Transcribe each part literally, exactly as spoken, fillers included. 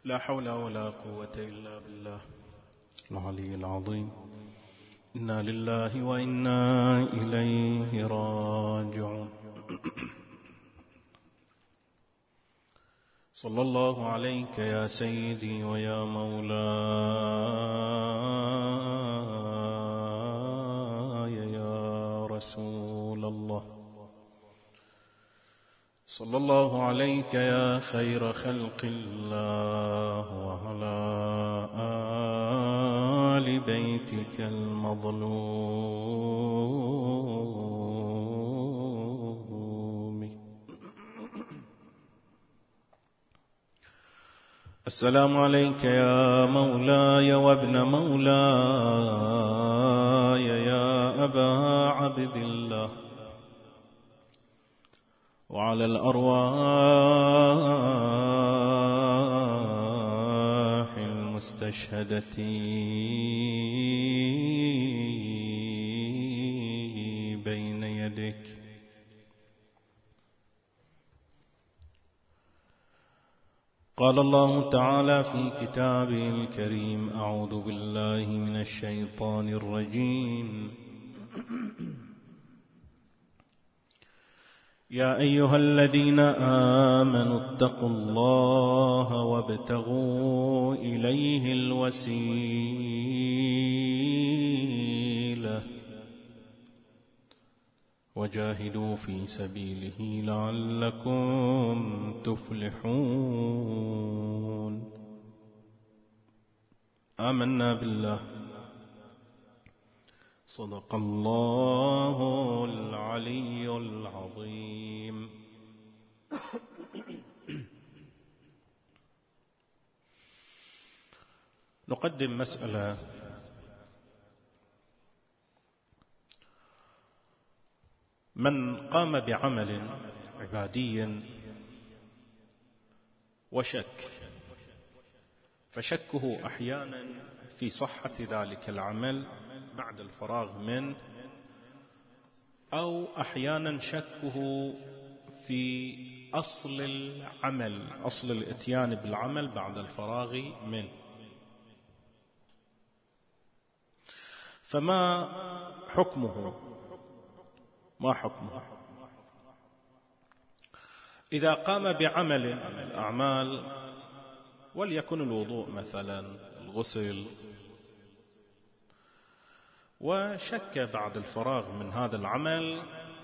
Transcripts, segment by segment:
لا حول ولا قوة إلا بالله العلي العظيم. إنا لله وإنا إليه راجعون. صلى الله عليك يا سيدي ويا مولاي يا رسول الله. صلى الله عليك يا خير خلق الله وعلى آل بيتك المظلوم. السلام عليك يا مولاي وابن مولاي يا أبا عبد الله، وعلى الأرواح المستشهدة بين يديك. قال الله تعالى في كتابه الكريم: أعوذ بالله من الشيطان الرجيم. يا أيها الذين آمنوا اتقوا الله وابتغوا إليه الوسيلة وجاهدوا في سبيله لعلكم تفلحون. آمنا بالله. صدق الله العلي العظيم. نقدم مسألة من قام بعمل عبادي وشك، فشكه أحيانا في صحة ذلك العمل بعد الفراغ منه، أو أحيانا شكه في أصل العمل، أصل الإتيان بالعمل بعد الفراغ منه. فما حكمه؟ ما حكمه إذا قام بعمل من الأعمال، وليكن الوضوء مثلا، الغسل، وشك بعد الفراغ من هذا العمل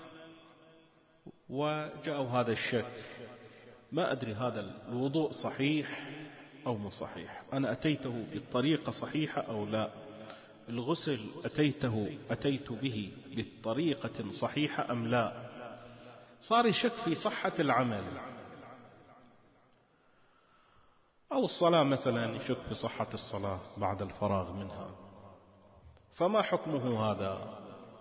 وجاء هذا الشك، ما أدري هذا الوضوء صحيح أو مو صحيح، أنا أتيته بالطريقة صحيحة أو لا، الغسل أتيته أتيت به بالطريقة صحيحة أم لا، صار يشك في صحة العمل. أو الصلاة مثلا يشك في صحة الصلاة بعد الفراغ منها، فما حكمه هذا؟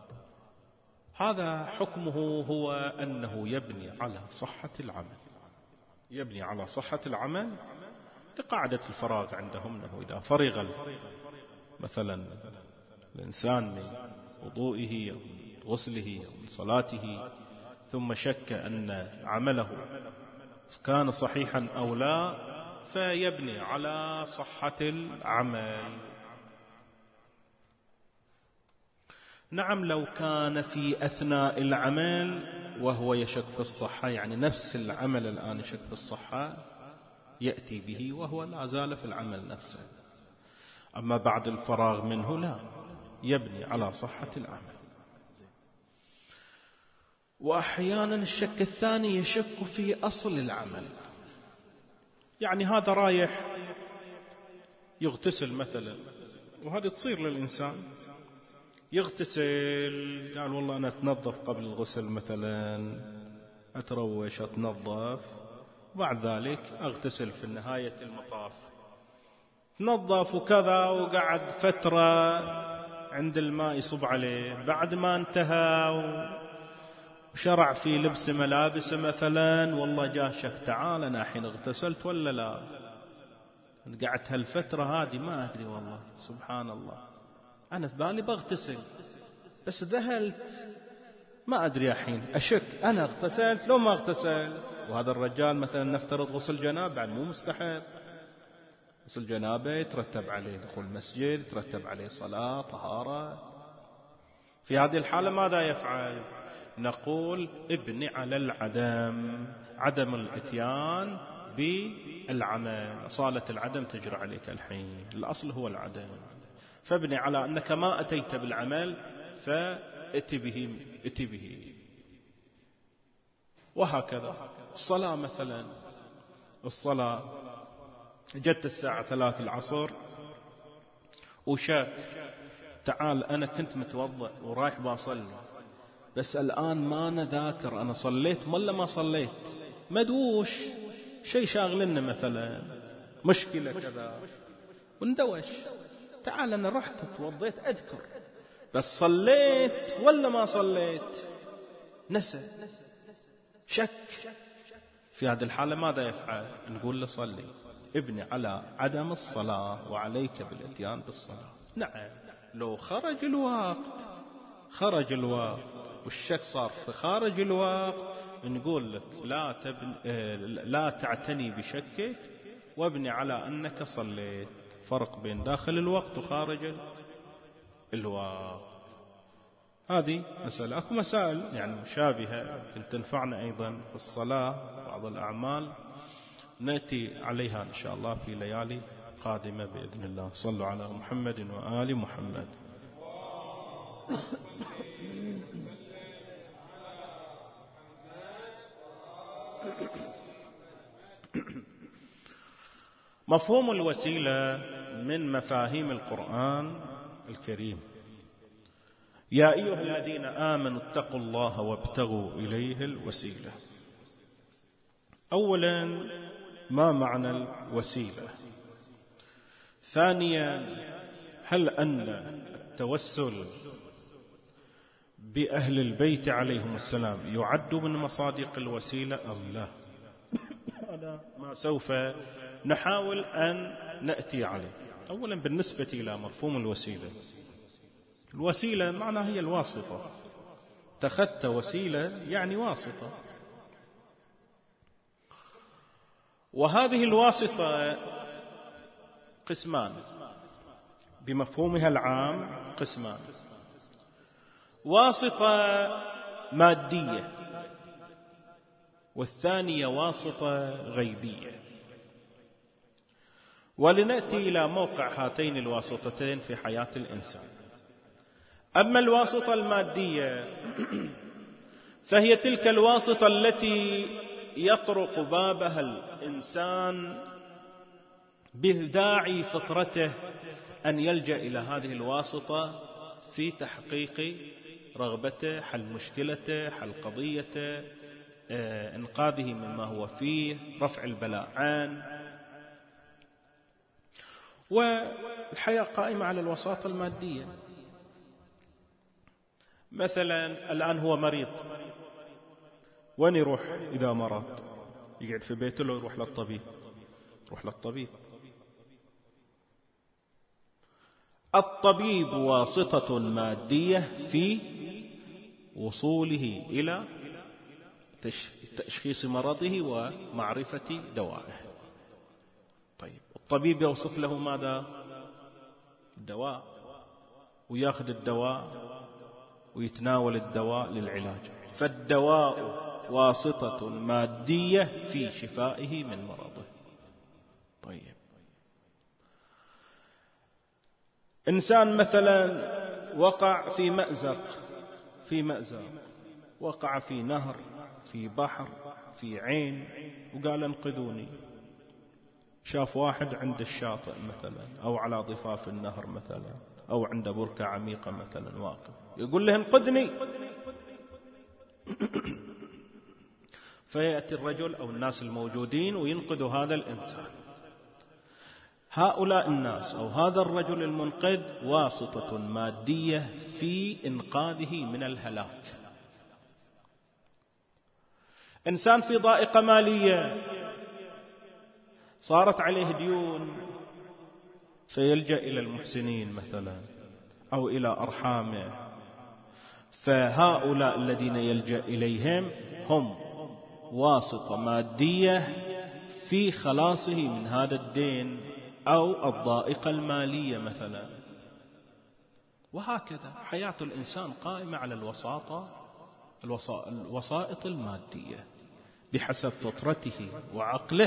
هذا حكمه هو أنه يبني على صحة العمل، يبني على صحة العمل لقاعدة الفراغ عندهم، أنه إذا فرغ مثلا الإنسان من وضوئه أو من غسله أو من صلاته ثم شك أن عمله كان صحيحا أو لا، فيبني على صحة العمل. نعم، لو كان في أثناء العمل وهو يشك في الصحة، يعني نفس العمل الآن يشك في الصحة، يأتي به وهو لا زال في العمل نفسه. أما بعد الفراغ منه لا، يبني على صحة العمل. وأحيانا الشك الثاني يشك في أصل العمل، يعني هذا رايح يغتسل مثلا، وهذا تصير للإنسان، يغتسل قال والله أنا أتنظف قبل الغسل مثلا، أتروش أتنظف، بعد ذلك أغتسل في نهاية المطاف، تنظف وكذا وقعد فترة عند الماء يصب عليه، بعد ما انتهى وشرع في لبس ملابس مثلا، والله جاء شك تعال أنا حين اغتسلت ولا لا، قعدت هالفترة هذه ما أدري والله سبحان الله، أنا في بالي بغتسل بس ذهلت ما أدري الحين أشك أنا اغتسلت لو ما اغتسلت. وهذا الرجال مثلا نفترض غسل جنابة بعد مو مستحب، غسل جنابة يترتب عليه دخول مسجد، يترتب عليه صلاة طهارة. في هذه الحالة ماذا يفعل؟ نقول ابني على العدم، عدم الاتيان بالعمل. أصالة العدم تجرى عليك الحين، الأصل هو العدم، فابني على أنك ما أتيت بالعمل فأتي به, أتي به. وهكذا الصلاة مثلا، الصلاة جت الساعة ثلاث العصر وشاك تعال أنا كنت متوضأ ورايح بصلي، بس الآن ما نذاكر أنا صليت ولا ما صليت، مدوش شيء شاغلنا مثلا، مشكلة كذا وندوش، تعال أنا رحت توضيت أذكر بس صليت ولا ما صليت، نسى شك. في هذه الحالة ماذا يفعل؟ نقول له صلي، ابني على عدم الصلاة وعليك بالاتيان بالصلاة. نعم لو خرج الوقت، خرج الوقت والشك صار في خارج الوقت، نقول لك لا, تبن... لا تعتني بشكك وابني على أنك صليت. فرق بين داخل الوقت وخارج الوقت. هذه مسألة. أكو مسائل يعني مشابهة يمكن تنفعنا أيضا في الصلاة، بعض الأعمال نأتي عليها إن شاء الله في ليالي قادمة بإذن الله. صلوا على محمد وآل محمد. مفهوم الوسيلة من مفاهيم القرآن الكريم. يا أيها الذين آمنوا اتقوا الله وابتغوا إليه الوسيلة. أولا ما معنى الوسيلة؟ ثانيا هل أن التوسل بأهل البيت عليهم السلام يعد من مصادق الوسيلة أو لا؟ هذا ما سوف نحاول أن نأتي عليه. أولا بالنسبة إلى مفهوم الوسيلة، الوسيلة معناها هي الواسطة، اتخذت وسيلة يعني واسطة، وهذه الواسطة قسمان بمفهومها العام، قسمان: واسطة مادية، والثانية واسطة غيبية. ولنأتي إلى موقع هاتين الواسطتين في حياة الإنسان. أما الواسطة المادية فهي تلك الواسطة التي يطرق بابها الإنسان بداعي فطرته أن يلجأ إلى هذه الواسطة في تحقيق رغبته، حل مشكلته، حل قضيته، إنقاذه مما هو فيه، رفع البلاء عنه. والحياة قائمة على الوساطة المادية. مثلا الآن هو مريض، وين يروح إذا مرض؟ يقعد في بيته لو يروح للطبيب؟ يروح للطبيب. الطبيب واسطة مادية في وصوله إلى تشخيص مرضه ومعرفة دوائه. طيب الطبيب يوصف له ماذا؟ الدواء، وياخذ الدواء ويتناول الدواء للعلاج. فالدواء واسطة مادية في شفائه من مرضه. طيب إنسان مثلا وقع في مأزق، في مأزق وقع في نهر، في بحر، في عين، وقال انقذوني. شاف واحد عند الشاطئ مثلا، أو على ضفاف النهر مثلا، أو عند بركة عميقة مثلا واقف، يقول له انقذني. فيأتي الرجل أو الناس الموجودين وينقذوا هذا الإنسان. هؤلاء الناس أو هذا الرجل المنقذ واسطة مادية في إنقاذه من الهلاك. إنسان في ضائقة مالية، صارت عليه ديون، فيلجأ إلى المحسنين مثلا أو إلى أرحامه. فهؤلاء الذين يلجأ إليهم هم واسطة مادية في خلاصه من هذا الدين أو الضائقة المالية مثلا. وهكذا حياة الإنسان قائمة على الوساطة الوسائط المادية بحسب فطرته وعقله،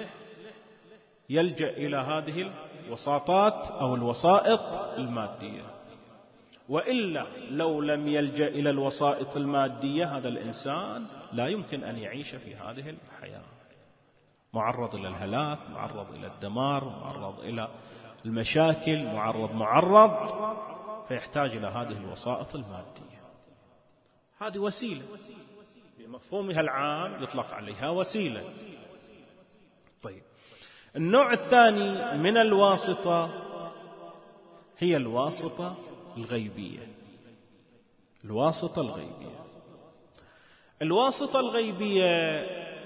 يلجأ إلى هذه الوساطات أو الوسائط المادية. وإلا لو لم يلجأ إلى الوسائط المادية هذا الإنسان لا يمكن أن يعيش في هذه الحياة، معرض إلى الهلاك، معرض إلى الدمار، معرض إلى المشاكل، معرض معرض فيحتاج إلى هذه الوسائط المادية. هذه وسيلة بمفهومها العام يطلق عليها وسيلة. طيب، النوع الثاني من الواسطة هي الواسطة الغيبية. الواسطة الغيبية الواسطة الغيبية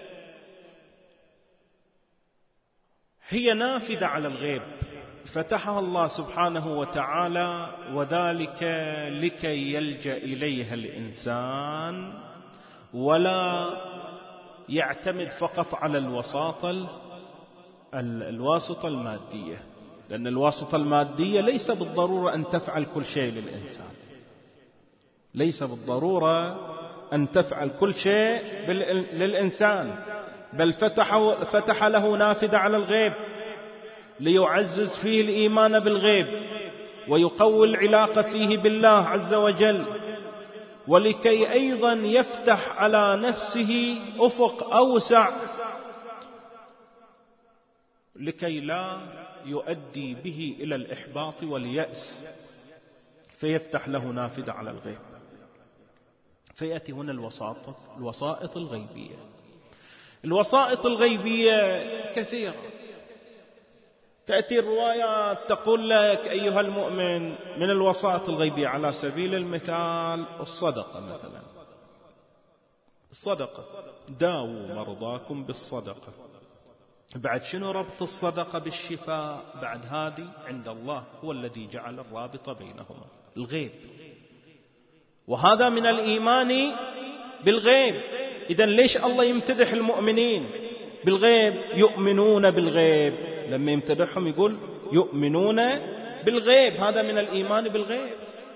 هي نافذة على الغيب فتحها الله سبحانه وتعالى، وذلك لكي يلجأ إليها الإنسان ولا يعتمد فقط على الوساطة الواسطة المادية، لأن الواسطة المادية ليس بالضرورة أن تفعل كل شيء للإنسان، ليس بالضرورة أن تفعل كل شيء للإنسان، بل فتح, فتح له نافذة على الغيب ليعزز فيه الإيمان بالغيب ويقوي العلاقة فيه بالله عز وجل، ولكي أيضا يفتح على نفسه أفق أوسع لكي لا يؤدي به إلى الإحباط واليأس، فيفتح له نافذة على الغيب. فيأتي هنا الوساطة الوسائط الغيبية. الوسائط الغيبية كثيرة، تأتي الروايات تقول لك أيها المؤمن من الوسائط الغيبية على سبيل المثال الصدقة مثلا، الصدقة داووا مرضاكم بالصدقة. بعد شنو ربط الصدقة بالشفاء؟ بعد هذه عند الله هو الذي جعل الرابط بينهما، الغيب، وهذا من الإيمان بالغيب. إذن ليش الله يمتدح المؤمنين بالغيب؟ يؤمنون بالغيب، لما يمتدحهم يقول يؤمنون بالغيب، هذا من الإيمان بالغيب.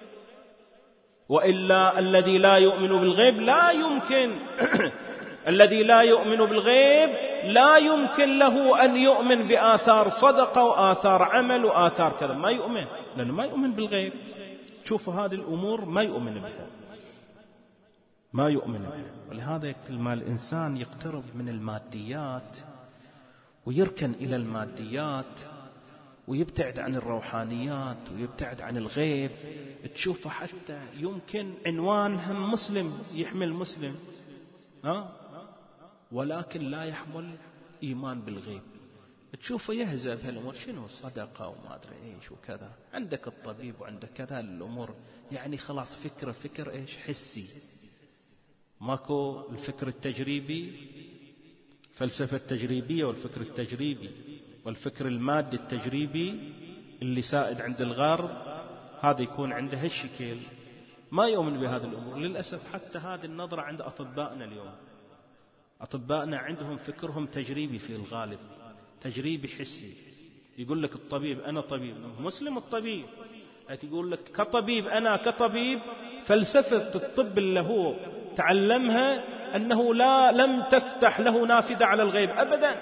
وإلا الذي لا يؤمن بالغيب لا يمكن الذي لا يؤمن بالغيب لا يمكن له أن يؤمن بآثار صدقة وآثار عمل وآثار كذا، ما يؤمن، لأنه ما يؤمن بالغيب. تشوفوا هذه الأمور ما يؤمن بها، ما يؤمن بها. ولهذا كل ما الإنسان يقترب من الماديات ويركن إلى الماديات ويبتعد عن الروحانيات ويبتعد عن الغيب، تشوفه حتى يمكن عنوان هم مسلم يحمل مسلم ها، ولكن لا يحمل إيمان بالغيب. تشوفه يهزأ بهالأمور، شنو صدقة وما أدري إيش وكذا، عندك الطبيب وعندك كذا، الأمور يعني خلاص فكرة فكر إيش حسي، ماكو الفكر التجريبي، فلسفة التجريبية والفكر التجريبي والفكر المادي التجريبي اللي سائد عند الغرب، هذا يكون عنده هالشكل، ما يؤمن بهذه الأمور. للأسف حتى هذه النظرة عند أطبائنا اليوم، أطبائنا عندهم فكرهم تجريبي في الغالب، تجريبي حسي. يقول لك الطبيب، أنا طبيب مسلم الطبيب، لكن يقول لك كطبيب أنا كطبيب فلسفة الطب اللي هو تعلمها أنه لا لم تفتح له نافذة على الغيب أبدا.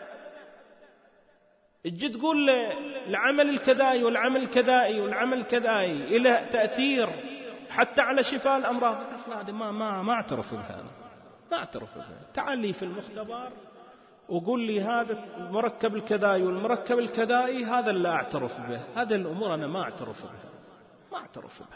تجي تقول العمل الكذائي والعمل الكذائي والعمل الكذائي إلى تأثير حتى على شفاء الأمراض، لا ما ما ما اعترف بها، ما اعترف بها. تعال لي في المختبر وقول لي هذا المركب الكذائي والمركب الكذائي، هذا اللي أعترف به، هذه الأمور أنا ما أعترف بها، ما أعترف بها.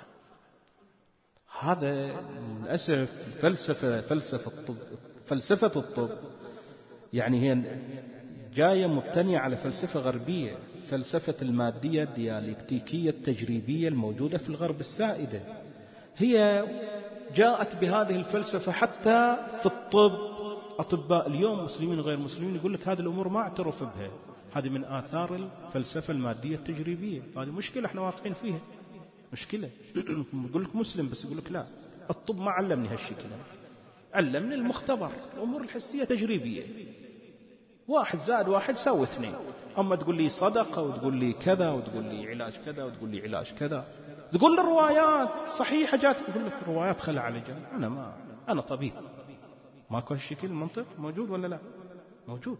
هذا للأسف فلسفة فلسفة الطب فلسفة الطب يعني هي جاية مبتنية على فلسفة غربية، فلسفة المادية الديالكتيكية التجريبية الموجودة في الغرب السائدة، هي جاءت بهذه الفلسفة حتى في الطب. أطباء اليوم مسلمين غير مسلمين يقول لك هذه الأمور ما اعترف بها، هذه من آثار الفلسفة المادية التجريبية. هذه مشكلة احنا واقعين فيها، مشكلة. يقول لك مسلم بس يقول لك لا، الطب ما علمني هالشكل، علمني المختبر، الأمور الحسية تجريبية، واحد زائد واحد ساوي اثنين، أما تقول لي صدقة وتقول لي كذا وتقول لي علاج كذا وتقول لي علاج كذا، تقول لي الروايات صحيحة جات، يقول لك الروايات خلع على جنب. أنا ما أنا طبيب، ماكو هالشكل المنطق موجود ولا لا؟ موجود.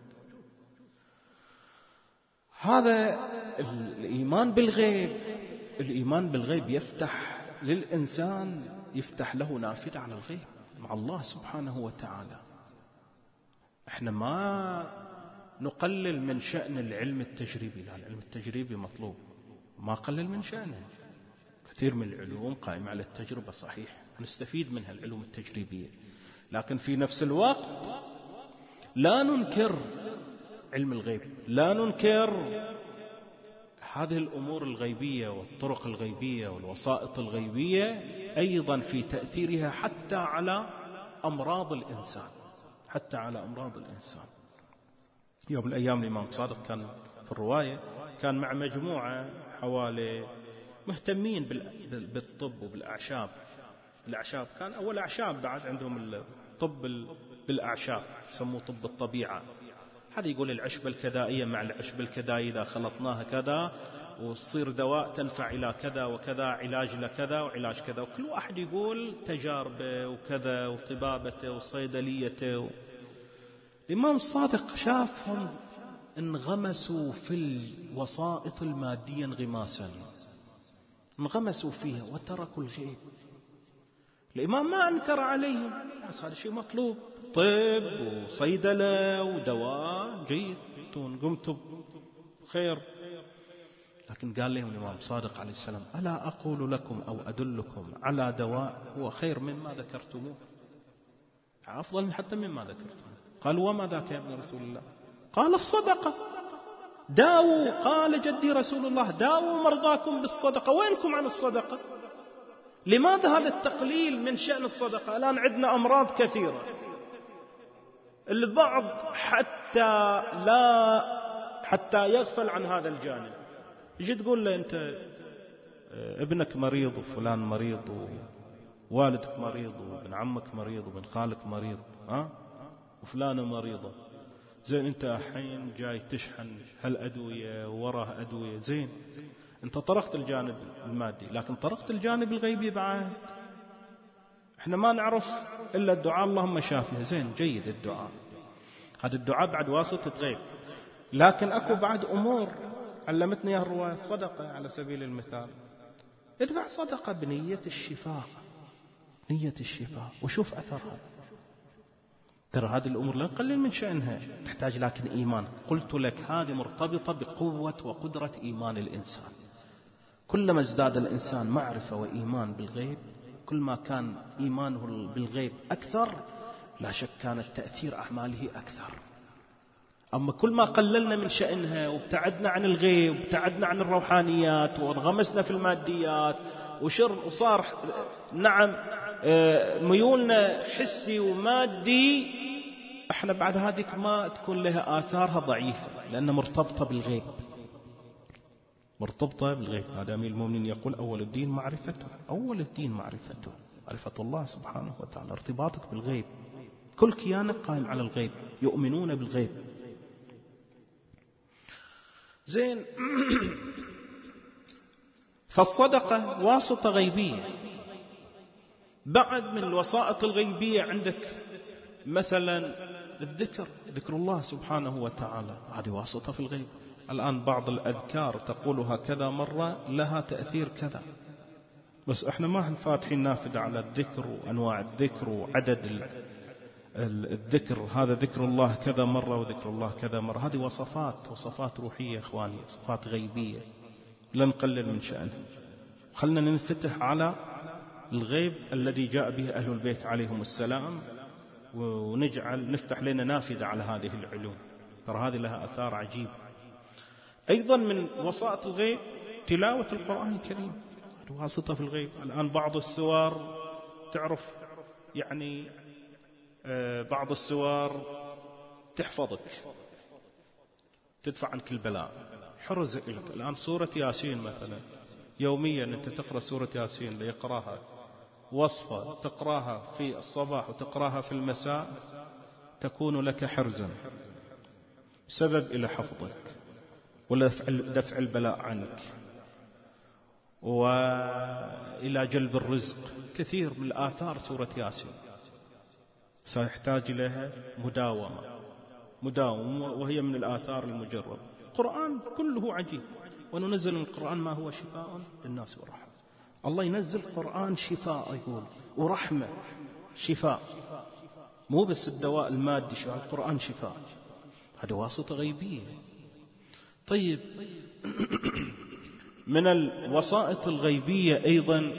هذا الإيمان بالغيب. الإيمان بالغيب يفتح للإنسان، يفتح له نافذة على الغيب مع الله سبحانه وتعالى. احنا ما نقلل من شأن العلم التجريبي، لا، العلم التجريبي مطلوب، ما قلل من شأنه. كثير من العلوم قائمة على التجربة، صحيح نستفيد منها العلوم التجريبية، لكن في نفس الوقت لا ننكر علم الغيب، لا ننكر هذه الأمور الغيبية والطرق الغيبية والوسائط الغيبية أيضا في تأثيرها حتى على أمراض الإنسان، حتى على أمراض الإنسان. يوم من الأيام الإمام صادق كان في الرواية كان مع مجموعة حوالي مهتمين بالطب وبالأعشاب. الأعشاب كان أول أعشاب، بعد عندهم الطب بالأعشاب يسموه طب الطبيعة. هذا يقول العشبة الكذائية مع العشبة الكذائية إذا خلطناها كذا وتصير دواء تنفع إلى كذا وكذا، علاج لكذا وعلاج كذا، وكل واحد يقول تجاربه وكذا وطبابته وصيدليته و... الإمام الصادق شافهم انغمسوا في الوسائط المادية انغماسا، انغمسوا فيها وتركوا الغيب. الإمام ما أنكر عليهم، بس هذا شيء مطلوب، طب وصيدلة ودواء جيد، قمتوا خير. لكن قال لهم الإمام صادق عليه السلام: ألا أقول لكم أو أدلكم على دواء هو خير مما ذكرتموه، أفضل حتى مما ذكرتموه. قالوا: وما ذاك يا ابن رسول الله؟ قال: الصدقة. داووا، قال جدي رسول الله: داووا مرضاكم بالصدقة. وينكم عن الصدقة؟ لماذا هذا التقليل من شأن الصدقة؟ الآن عندنا أمراض كثيرة، البعض حتى لا حتى يغفل عن هذا الجانب. يجي تقول له: أنت ابنك مريض وفلان مريض ووالدك مريض وابن عمك مريض وابن خالك مريض، ها، وفلانة مريضة، زين أنت الحين جاي تشحن هالأدوية وراه أدوية، زين أنت طرقت الجانب المادي، لكن طرقت الجانب الغيبي بعد. احنا ما نعرف إلا الدعاء اللهم شافها، زين جيد الدعاء، هذا الدعاء بعد واسطة غيب، لكن أكو بعد أمور علمتني يا الرواية. صدقة على سبيل المثال، ادفع صدقة بنية الشفاء، نية الشفاء، وشوف أثرها. ترى هذه الأمور لا نقلل من شأنها، تحتاج لكن إيمان. قلت لك هذه مرتبطة بقوة وقدرة إيمان الإنسان. كلما ازداد الإنسان معرفة وإيمان بالغيب، كل ما كان إيمانه بالغيب أكثر، لا شك كان تأثير أعماله أكثر. أما كل ما قللنا من شأنها وابتعدنا عن الغيب وابتعدنا عن الروحانيات وانغمسنا في الماديات وشر وصار نعم ميولنا حسي ومادي، احنا بعد هذيك ما تكون لها آثارها ضعيفة، لأنها مرتبطة بالغيب، مرتبطة بالغيب. هذا أمير المؤمنين يقول: أول الدين معرفته، أول الدين معرفته، معرفة الله سبحانه وتعالى، ارتباطك بالغيب، كل كيانك قائم على الغيب، يؤمنون بالغيب. زين. فالصدقة واسطة غيبية. بعد من الوسائط الغيبية عندك مثلا الذكر، ذكر الله سبحانه وتعالى، هذه واسطة في الغيب. الآن بعض الأذكار تقولها كذا مرة لها تأثير كذا، بس احنا ما فاتحين نافذة على الذكر وأنواع الذكر وعدد الذكر. هذا ذكر الله كذا مرة وذكر الله كذا مرة، هذه وصفات، وصفات روحية إخواني، وصفات غيبية لا نقلل من شأنها. خلنا ننفتح على الغيب الذي جاء به أهل البيت عليهم السلام، ونجعل نفتح لنا نافذة على هذه العلوم، ترى هذه لها أثار عجيب. أيضا من وسائط الغيب تلاوة القرآن الكريم، هذه واسطة في الغيب. الآن بعض السور تعرف يعني بعض السور تحفظك، تدفع عنك البلاء، حرز لك. الآن سورة ياسين مثلا، يوميا أنت تقرأ سورة ياسين ليقراها وصفة، تقراها في الصباح وتقراها في المساء، تكون لك حرزا، سبب إلى حفظك. ولا دفع البلاء عنك وإلى جلب الرزق. كثير من الآثار سورة ياسين سيحتاج إليها مداومة مداومة وهي من الآثار المجربة. القرآن كله عجيب. وننزل من القرآن ما هو شفاء للناس ورحمة. الله ينزل القرآن شفاء يقول ورحمة. شفاء مو بس الدواء المادي، شفاء القرآن شفاء. هذه واسطة غيبية. طيب من الوسائط الغيبية أيضا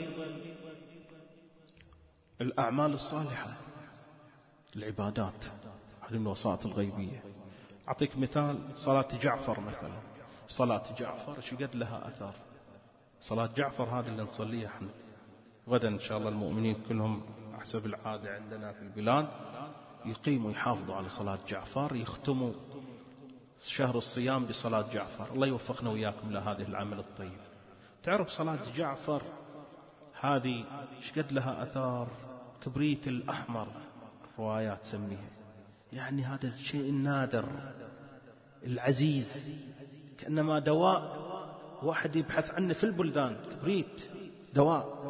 الأعمال الصالحة، العبادات، هذه من الوسائط الغيبية. أعطيك مثال، صلاة جعفر مثلا. صلاة جعفر ايش قد لها أثر؟ صلاة جعفر هذه اللي نصليها احنا غدا إن شاء الله. المؤمنين كلهم حسب العادة عندنا في البلاد يقيموا يحافظوا على صلاة جعفر، يختموا شهر الصيام بصلاة جعفر. الله يوفقنا وياكم لهذه العمل الطيب. تعرف صلاة جعفر هذه ايش قد لها أثار؟ كبريت الأحمر روايات تسميها، يعني هذا الشيء النادر العزيز، كأنما دواء واحد يبحث عنه في البلدان. كبريت دواء.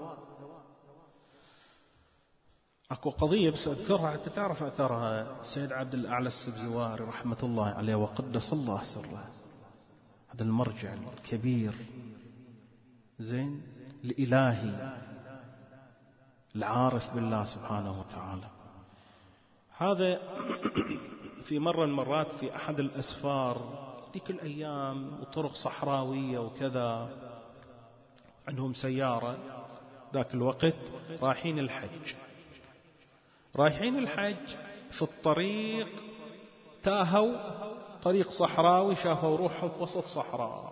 أكو قضية بس أذكرها حتى تعرف أثرها. السيد عبد الأعلى السبزواري رحمة الله عليه وقدس الله سره، هذا المرجع الكبير زين الإلهي العارف بالله سبحانه وتعالى، هذا في مرة من المرات في أحد الأسفار ذيك الأيام وطرق صحراوية وكذا، عندهم سيارة ذاك الوقت رايحين الحج. رايحين الحج في الطريق تاهوا، طريق صحراوي، شافوا روحهم في وسط صحراء،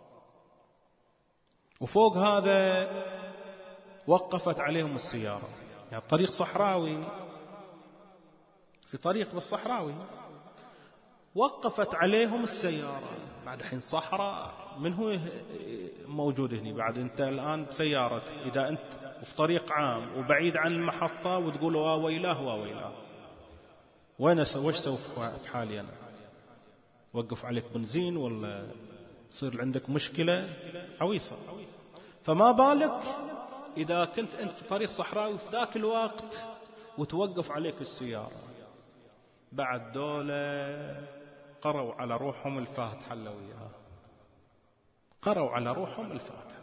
وفوق هذا وقفت عليهم السيارة. يعني طريق صحراوي، في طريق بالصحراوي، وقفت عليهم السيارة. بعد حين صحراء، من هو موجود هنا بعد؟ أنت الآن بسيارتك، إذا أنت في طريق عام وبعيد عن المحطة وتقول واويلاه واويلاه، وين وش سوي في حالي أنا؟ وقف عليك بنزين ولا تصير عندك مشكلة عويصة. فما بالك إذا كنت أنت في طريق صحراوي في ذاك الوقت وتوقف عليك السيارة. بعد دولة قروا على روحهم الفاتحة اللوية، قروا على روحهم الفاتحة.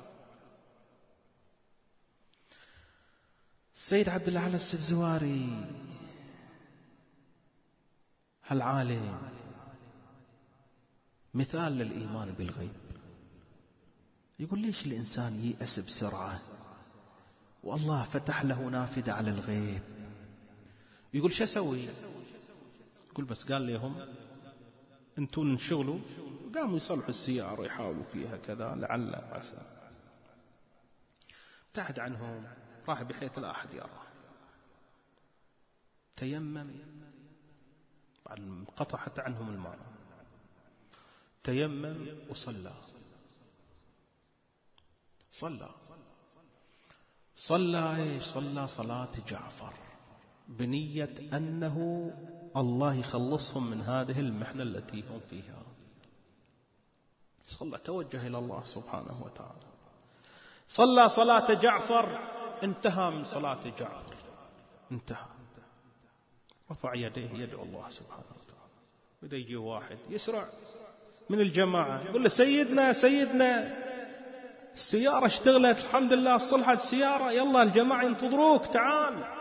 السيد عبد الأعلى السبزواري هالعالم مثال للإيمان بالغيب. يقول ليش الإنسان ييأس بسرعة والله فتح له نافذة على الغيب؟ يقول شو أسوي؟ يقول بس قال لهم انتون انشغلوا، قاموا يصلحوا السيارة ويحاولوا فيها كذا لعل عسى. ابتعد عنهم، راح بحيث لا أحد يراه. تيمم، بعد انقطع حتى عنهم الماء، تيمم وصلى. صلى صلى ايش؟ صلى صلاة جعفر بنية أنه الله يخلصهم من هذه المحنة التي هم فيها. صلى، توجه إلى الله سبحانه وتعالى. صلى صلاة جعفر، انتهى من صلاة جعفر، انتهى، رفع يديه يدعو الله سبحانه وتعالى. وإذا يجي واحد يسرع من الجماعة يقول له سيدنا سيدنا السيارة اشتغلت الحمد لله، صلحت السيارة، يلا الجماعة ينتظروك تعال.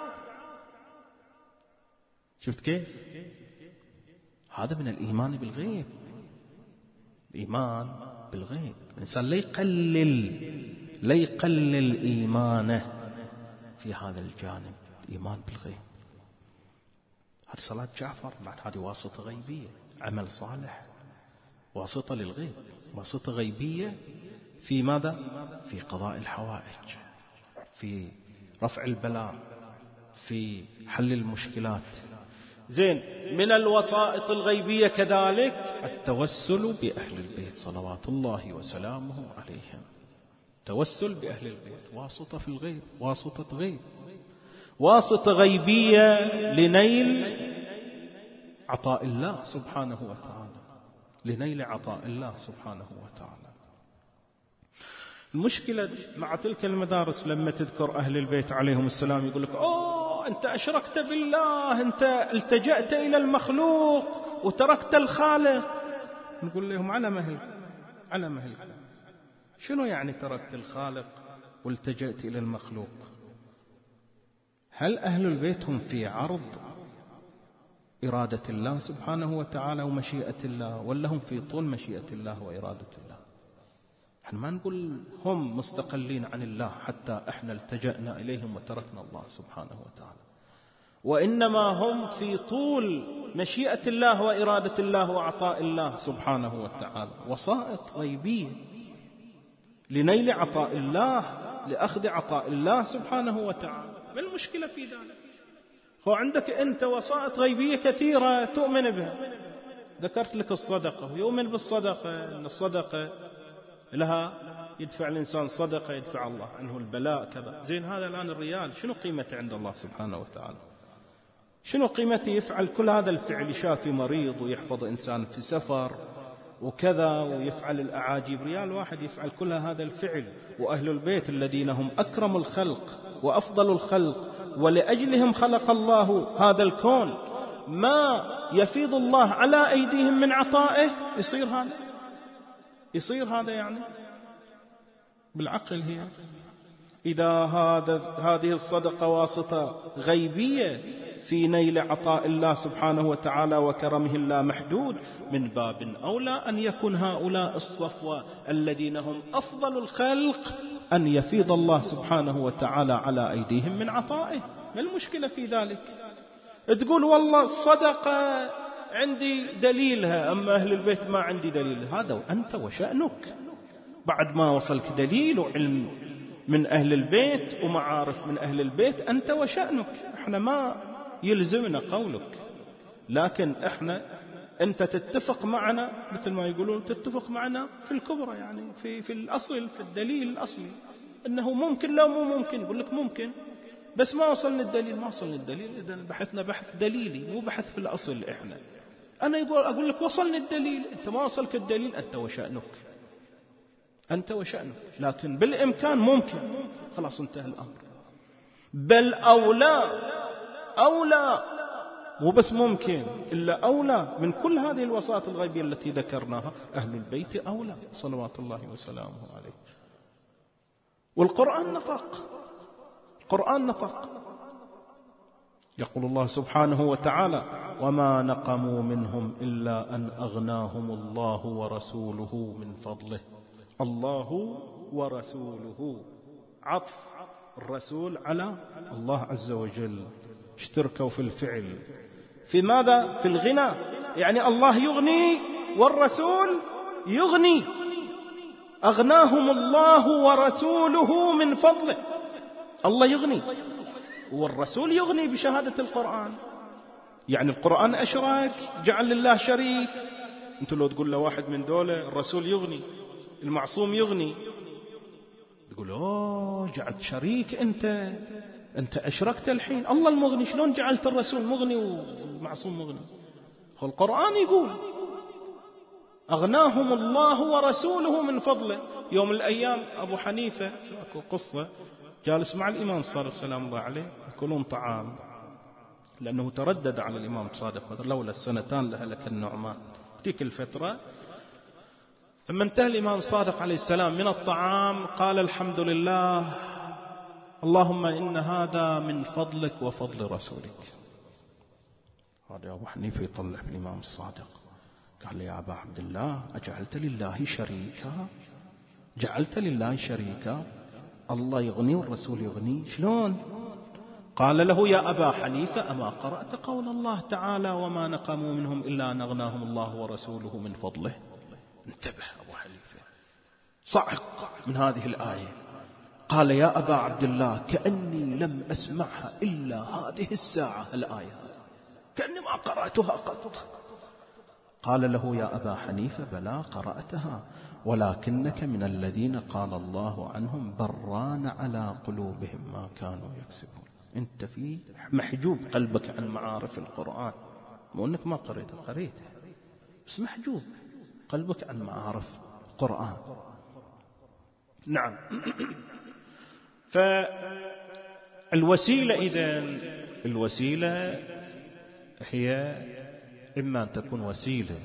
شفت كيف؟ هذا من الإيمان بالغيب. الإيمان بالغيب، الإنسان لا يقلل لا يقلل إيمانه في هذا الجانب، الإيمان بالغيب. هذه صلاة جعفر، بعد هذه واسطة غيبية، عمل صالح، واسطة للغيب، واسطة غيبية في ماذا؟ في قضاء الحوائج، في رفع البلاء، في حل المشكلات. زين، من الوسائط الغيبية كذلك التوسل بأهل البيت صلوات الله وسلامه عليهم. توسل بأهل البيت واسطة في الغيب، واسطة غيب، واسطة غيبية لنيل عطاء الله سبحانه وتعالى. لنيل عطاء الله سبحانه وتعالى. المشكلة مع تلك المدارس لما تذكر أهل البيت عليهم السلام يقول لك أوه أنت أشركت بالله، أنت التجأت إلى المخلوق وتركت الخالق. نقول لهم على مهل على مهل شنو يعني تركت الخالق والتجأت إلى المخلوق؟ هل أهل البيت هم في عرض إرادة الله سبحانه وتعالى ومشيئة الله، ولا هم في طول مشيئة الله وإرادة الله؟ احنا ما نقول هم مستقلين عن الله حتى احنا التجأنا إليهم وتركنا الله سبحانه وتعالى، وإنما هم في طول مشيئة الله وإرادة الله وعطاء الله سبحانه وتعالى، وسائط غيبية لنيل عطاء الله، لأخذ عطاء الله سبحانه وتعالى. ما المشكلة في ذلك؟ هو عندك أنت وسائط غيبية كثيرة تؤمن بها. ذكرت لك الصدقة، يؤمن بالصدقة، أن الصدقة لها يدفع الإنسان صدقة يدفع الله عنه البلاء كذا. زين، هذا الآن الريال شنو قيمته عند الله سبحانه وتعالى؟ شنو قيمته يفعل كل هذا الفعل، يشافي مريض ويحفظ إنسان في سفر وكذا ويفعل الأعاجيب؟ ريال واحد يفعل كل هذا الفعل. وأهل البيت الذين هم أكرم الخلق وأفضل الخلق ولأجلهم خلق الله هذا الكون، ما يفيض الله على أيديهم من عطائه يصير هذا يصير هذا يعني بالعقل. هي إذا هذا هذه الصدقة واسطة غيبية في نيل عطاء الله سبحانه وتعالى وكرمه اللامحدود، من باب أولى أن يكون هؤلاء الصفوة الذين هم أفضل الخلق أن يفيض الله سبحانه وتعالى على أيديهم من عطائه. ما المشكلة في ذلك؟ تقول والله الصدقة عندي دليلها، أما أهل البيت ما عندي دليل. هذا أنت وشأنك، بعد ما وصلك دليل وعلم من أهل البيت ومعارف من أهل البيت أنت وشأنك. احنا ما يلزمنا قولك، لكن احنا أنت تتفق معنا مثل ما يقولون تتفق معنا في الكبرى، يعني في في الأصل، في الدليل الأصلي أنه ممكن. لا مو ممكن، يقول لك ممكن بس ما وصلنا الدليل. ما وصلنا الدليل إذا بحثنا بحث دليلي مو بحث في الأصل. إحنا أنا يقول أقول لك وصلنا الدليل، أنت ما وصلك الدليل أنت وشأنك أنت وشأنك. لكن بالإمكان ممكن، خلاص انتهى الأمر. بل أولى أولى مو بس ممكن إلا أولى من كل هذه الوسائط الغيبية التي ذكرناها، أهل البيت أولى صلوات الله وسلامه عليه. والقرآن نطق القرآن نطق يقول الله سبحانه وتعالى: وما نقموا منهم إلا أن أغناهم الله ورسوله من فضله. الله ورسوله، عطف الرسول على الله عز وجل، اشتركوا في الفعل. في ماذا؟ في الغنى، يعني الله يغني والرسول يغني. أغناهم الله ورسوله من فضله. الله يغني والرسول يغني بشهادة القرآن. يعني القرآن أشراك، جعل لله شريك. أنت لو تقول له واحد من دولة الرسول يغني، المعصوم يغني، تقول أوه جعلت شريك، أنت أنت أشركت الحين. الله المغني، شلون جعلت الرسول مغني والمعصوم مغني؟ القرآن يقول أغناهم الله ورسوله من فضله. يوم من الأيام أبو حنيفة، أكو قصة، جالس مع الإمام الصادق سلام الله عليه يأكلون طعام، لأنه تردد على الإمام الصادق لولا السنتان لهلك النعمان. تلك الفترة لما انتهى الإمام الصادق عليه السلام من الطعام قال: الحمد لله، اللهم إن هذا من فضلك وفضل رسولك. هذا أبو حنيفة يطلع بالإمام الصادق، قال لي: يا أبا عبد الله، أجعلت لله شريكا؟ جعلت لله شريكا؟ الله يغني والرسول يغني، شلون؟ قال له: يا أبا حنيفة، أما قرأت قول الله تعالى: وما نقموا منهم إلا أن أغناهم الله ورسوله من فضله؟ انتبه أبو حنيفة، صعق من هذه الآية. قال: يا أبا عبد الله، كأني لم أسمعها إلا هذه الساعة، الآية كأني ما قرأتها قط. قال له: يا أبا حنيفة، بلى قرأتها، ولكنك من الذين قال الله عنهم: بران على قلوبهم ما كانوا يكسبون. أنت في محجوب قلبك عن معارف القرآن، مو أنك ما قريتها، قريتها بس محجوب. قلبك عن معارف قرآن. نعم. فالوسيلة إذن الوسيلة هي إما أن تكون وسيلة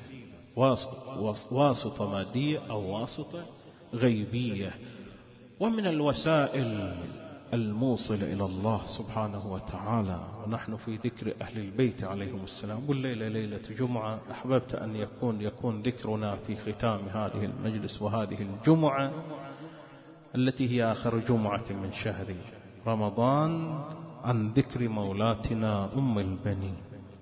واسطة مادية أو واسطة غيبية. ومن الوسائل الموصلة إلى الله سبحانه وتعالى، ونحن في ذكر أهل البيت عليهم السلام، والليلة ليلة جمعة، أحببت أن يكون يكون ذكرنا في ختام هذه المجلس وهذه الجمعة التي هي آخر جمعة من شهر رمضان، عن ذكر مولاتنا أم البنين،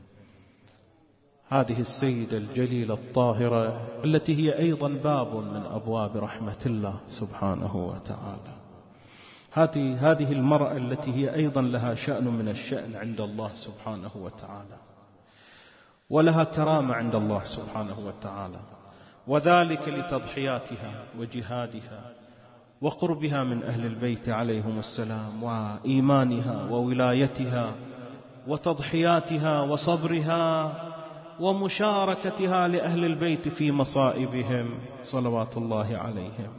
هذه السيدة الجليلة الطاهرة التي هي أيضا باب من أبواب رحمة الله سبحانه وتعالى. هذه هذه المرأة التي هي أيضا لها شأن من الشأن عند الله سبحانه وتعالى، ولها كرامة عند الله سبحانه وتعالى، وذلك لتضحياتها وجهادها وقربها من أهل البيت عليهم السلام، وإيمانها وولايتها وتضحياتها وصبرها ومشاركتها لأهل البيت في مصائبهم صلوات الله عليهم.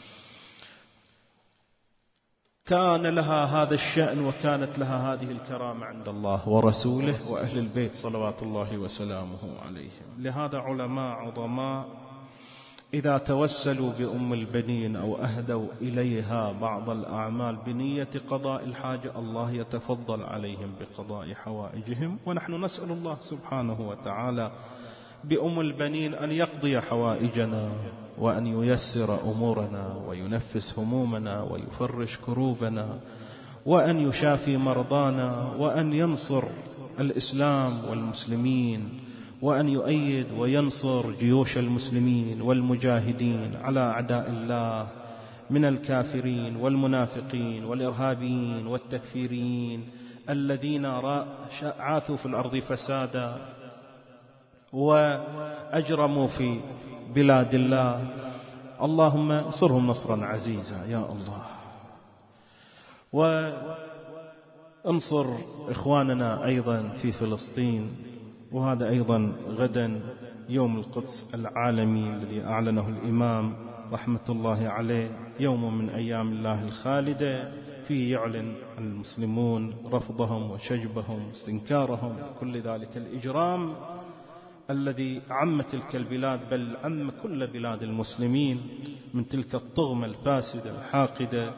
كان لها هذا الشأن وكانت لها هذه الكرامة عند الله ورسوله وأهل البيت صلوات الله وسلامه عليهم. لهذا علماء عظماء إذا توسلوا بأم البنين أو أهدوا إليها بعض الأعمال بنية قضاء الحاجة، الله يتفضل عليهم بقضاء حوائجهم. ونحن نسأل الله سبحانه وتعالى بأم البنين أن يقضي حوائجنا، وأن ييسر أمورنا، وينفس همومنا، ويفرج كروبنا، وأن يشافي مرضانا، وأن ينصر الإسلام والمسلمين، وأن يؤيد وينصر جيوش المسلمين والمجاهدين على أعداء الله من الكافرين والمنافقين والإرهابيين والتكفيريين الذين عاثوا في الأرض فسادا وأجرموا في بلاد الله. اللهم انصرهم نصرا عزيزا يا الله، وانصر إخواننا أيضا في فلسطين. وهذا أيضا غدا يوم القدس العالمي الذي أعلنه الإمام رحمة الله عليه، يوم من أيام الله الخالدة، فيه يعلن عن المسلمون رفضهم وشجبهم واستنكارهم كل ذلك الإجرام الذي عم تلك البلاد، بل عم كل بلاد المسلمين، من تلك الطغمة الفاسدة الحاقدة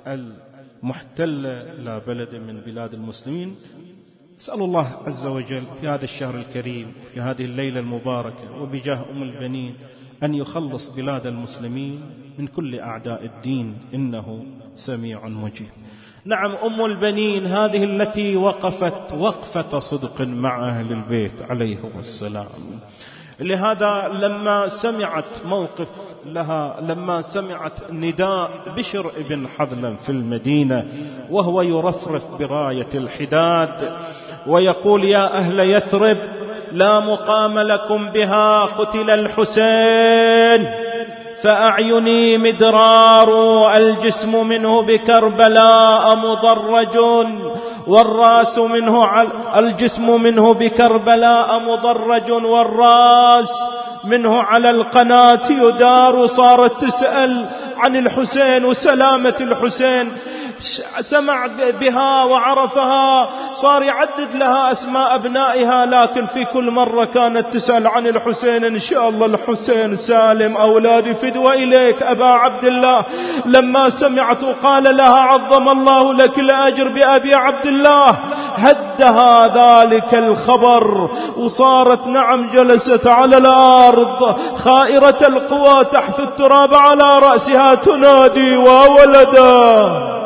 المحتلة إلى بلد من بلاد المسلمين. أسأل الله عز وجل في هذا الشهر الكريم، في هذه الليلة المباركة، وبجاه أم البنين، أن يخلص بلاد المسلمين من كل أعداء الدين، إنه سميع مجيب. نعم، أم البنين هذه التي وقفت وقفة صدق مع أهل البيت عليهم السلام. لهذا لما سمعت موقف لها، لما سمعت نداء بشر ابن حذلم في المدينة وهو يرفرف براية الحداد ويقول: يا أهل يثرب لا مقام لكم بها، قتل الحسين فأعيني مدرار، الجسم منه بكربلاء مضرج، والراس منه على الجسم منه بكربلاء مضرج، والراس منه على القناة يدار. صارت تسأل عن الحسين وسلامة الحسين، سمع بها وعرفها، صار يعدد لها أسماء أبنائها، لكن في كل مرة كانت تسأل عن الحسين: إن شاء الله الحسين سالم، أولادي فدوى إليك أبا عبد الله. لما سمعت قال لها: عظم الله لك الأجر بأبي عبد الله. هدها ذلك الخبر، وصارت نعم جلست على الأرض خائرة القوى تحت التراب على رأسها تنادي: وولدا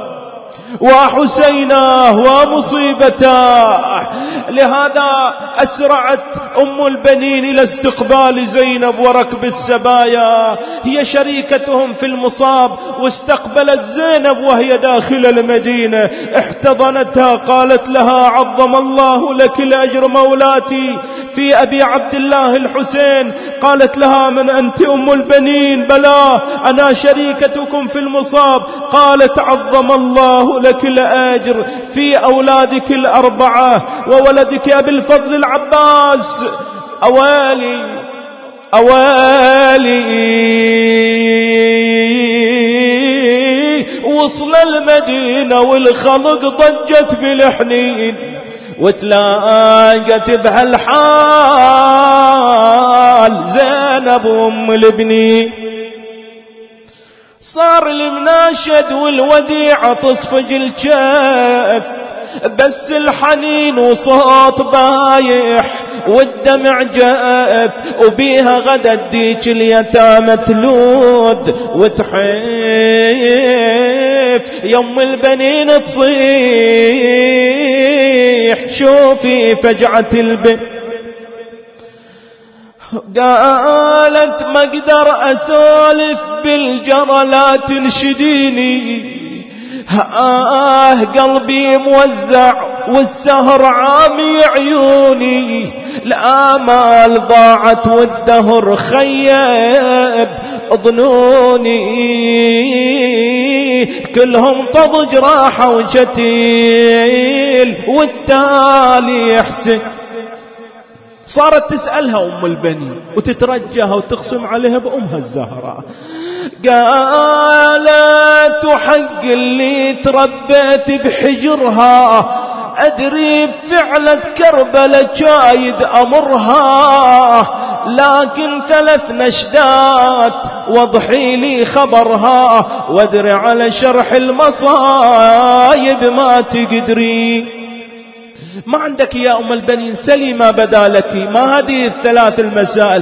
وحسينا ومصيبته. لهذا أسرعت أم البنين إلى استقبال زينب وركب السبايا، هي شريكتهم في المصاب، واستقبلت زينب وهي داخل المدينة، احتضنتها، قالت لها: عظم الله لك الأجر مولاتي في أبي عبد الله الحسين. قالت لها: من أنت أم البنين؟ بلى أنا شريكتكم في المصاب. قالت: عظم الله لك الأجر في أولادك الأربعة وولدك أبي الفضل العباس. أوالي أوالي وصل المدينة والخلق ضجت بالحنين، وتلاقت بهالحال زينب أم البنين. صار المناشد والوديعة تصفج الجاف، بس الحنين وصوت بايح والدمع جاف، وبيها غدا ديك اليتامى تلود وتحيف، يوم البنين تصيح شوفي فجعة البن. قالت ما اقدر اسولف بالجرى لا تنشديني، آه قلبي موزع والسهر عامي عيوني، الآمال ضاعت والدهر خيب ظنوني، كلهم طضج راحة وشتيل والتالي يحسن. صارت تسألها أم البنين وتترجاها وتقسم عليها بأمها الزهراء، قالت وحق اللي تربيت بحجرها أدري فعلة كربلة جايد أمرها، لكن ثلاث نشدات وضحي لي خبرها، وادري على شرح المصايب ما تقدري. ما عندك يا أم البنين سلي ما بدا لك، ما هذه الثلاث المسائل.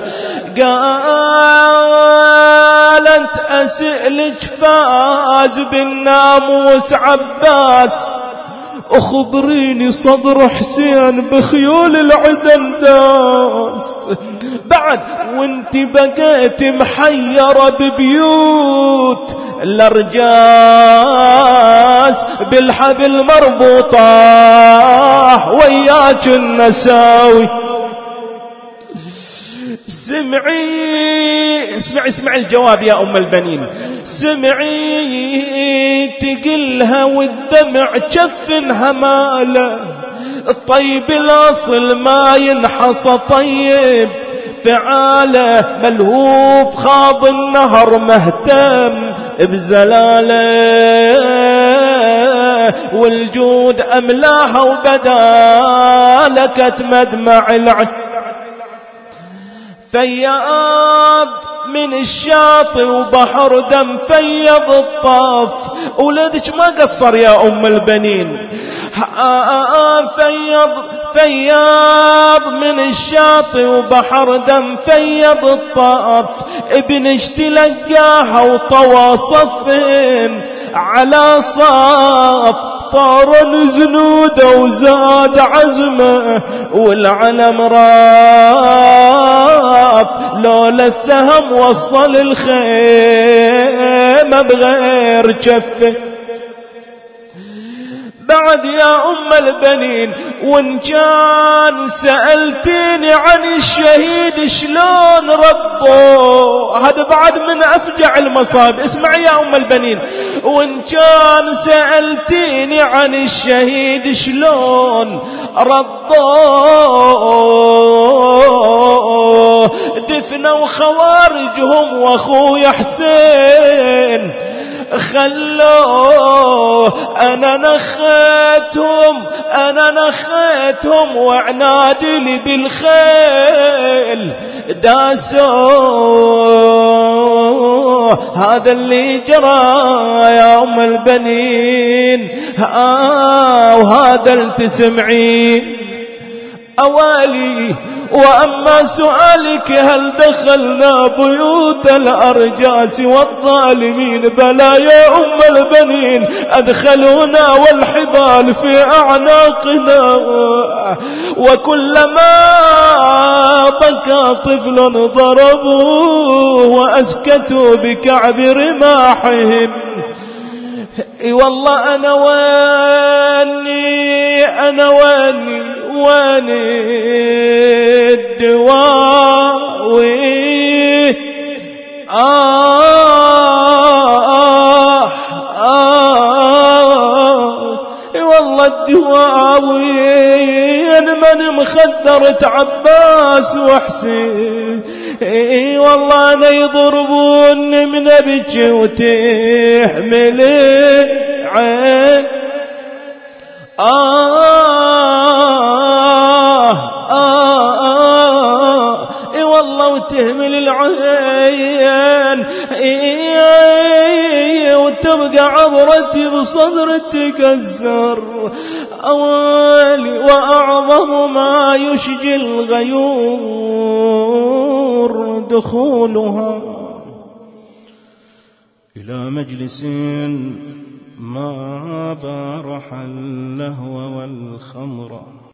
قالت أسألك فاز بالناموس عباس، أخبريني صدر حسين بخيول العدن داس، بعد وانت بقيت محيرة ببيوت الأرجاس، بالحبل مربوطة وياك النساوي. سمعي اسمعي اسمعي الجواب يا أم البنين، سمعي تقلها والدمع جفنها ماله، الطيب الأصل ما ينحصى طيب فعاله، ملهوف خاض النهر مهتم بزلاله، والجود أملاها وبدالك تمدمع العين. فياض من الشاطئ وبحر دم فيض الطاف، ولدك ما قصر يا أم البنين، فيض فياض من الشاطئ وبحر دم فيض الطاف، ابنش تلقاها وطوى صفين على صاف، طار زنوده وزاد عزمه والعلم راف، لولا السهم وصل الخيمة بغير جفه. بعد يا أم البنين وإن كان سألتيني عن الشهيد شلون رضوا، هذا بعد من أفجع المصاب. اسمعي يا أم البنين، وإن كان سألتيني عن الشهيد شلون رضوا، دفنوا خوارجهم وأخوي حسين خلوه، أنا نخيتهم أنا نخيتهم وعنادي لي بالخيل داسوه، هذا اللي جرى يا أم البنين، آه وهذا التسمعين أوالي. وأما سؤالك هل دخلنا بيوت الأرجاس والظالمين، بلى يا أم البنين أدخلونا والحبال في أعناقنا، وكلما بكى طفل ضربوه وأسكتوا بكعب رماحهم. اي والله أنا واني أنا واني واني الدواوي، آه آه اي والله الدواوي، من مخدرة عباس وحسين، اي والله انا يضربون من ابكي وتحمل عين آه آه آه اي والله وتهمل العين اي وتبقى عبرتي بصدر تكسر أوالي وأعظم ما يشجي الغيور دخولها إلى مجلس ما بارح اللهو والخمر